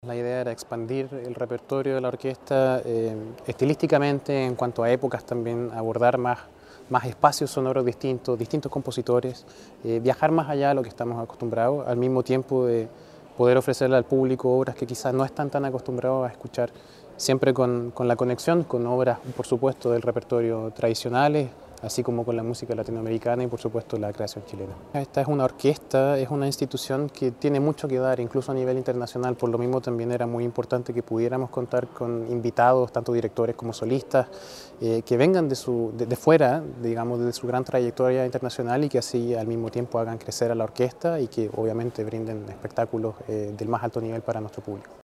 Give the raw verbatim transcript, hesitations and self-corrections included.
La idea era expandir el repertorio de la orquesta eh, estilísticamente, en cuanto a épocas también, abordar más, más espacios sonoros distintos, distintos compositores, eh, viajar más allá de lo que estamos acostumbrados, al mismo tiempo de poder ofrecerle al público obras que quizás no están tan acostumbrados a escuchar, siempre con, con la conexión con obras, por supuesto, del repertorio tradicionales, así como con la música latinoamericana y por supuesto la creación chilena. Esta es una orquesta, es una institución que tiene mucho que dar, incluso a nivel internacional, por lo mismo también era muy importante que pudiéramos contar con invitados, tanto directores como solistas, eh, que vengan de, su, de, de fuera, digamos, de su gran trayectoria internacional y que así al mismo tiempo hagan crecer a la orquesta y que obviamente brinden espectáculos eh, del más alto nivel para nuestro público.